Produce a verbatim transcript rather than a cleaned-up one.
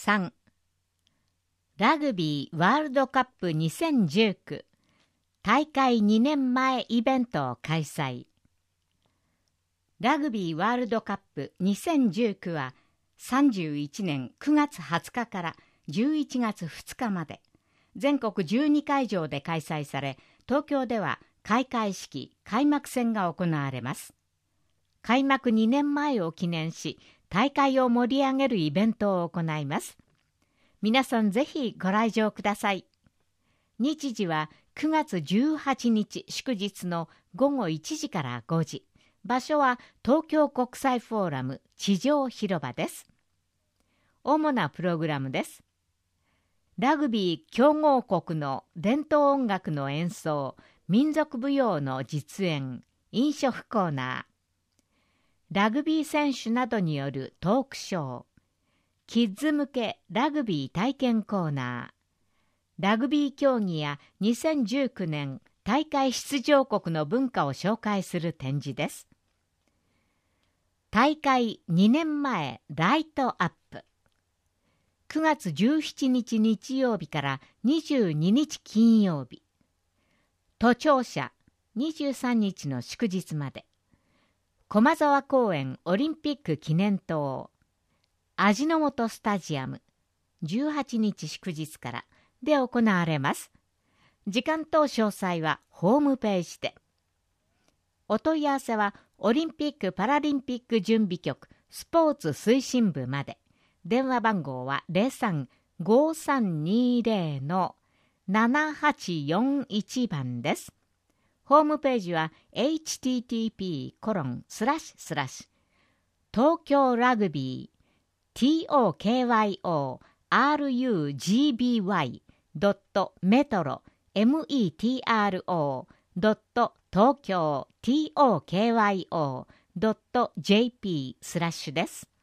さん、ラグビーワールドカップにせんじゅうきゅう大会にねんまえイベントを開催。ラグビーワールドカップにせんじゅうきゅうはさんじゅういちねんくがつはつかからじゅういちがつふつかまで全国じゅうにかいじょうで開催され、東京では開会式・開幕戦が行われます。開幕にねんまえを記念し、大会を盛り上げるイベントを行います。皆さんぜひご来場ください。日時はくがつじゅうはちにち祝日のごごいちじからごじ。場所は東京国際フォーラム地上広場です。主なプログラムです。ラグビー強豪国の伝統音楽の演奏、民族舞踊の実演、飲食コーナー、ラグビー選手などによるトークショー、キッズ向けラグビー体験コーナー、ラグビー競技やにせんじゅうきゅうねん大会出場国の文化を紹介する展示です。大会にねんまえライトアップ。くがつじゅうしちにち日曜日からにじゅうににち金曜日。都庁舎にじゅうさんにちの祝日まで。駒沢公園オリンピック記念塔。味の素スタジアムじゅうはちにち祝日からで行われます。時間と詳細はホームページで。お問い合わせはオリンピック・パラリンピック準備局スポーツ推進部まで。電話番号は ゼロさん ごさんにゼロ のななはちよんいち 番です。ホームページは エイチティーティーピーコロンスラッシュスラッシュ東京ラグビー トーキョーラグビー ドットメトロ メトロ ドット東京 トーキョー ドット ジェーピー スラッシュです。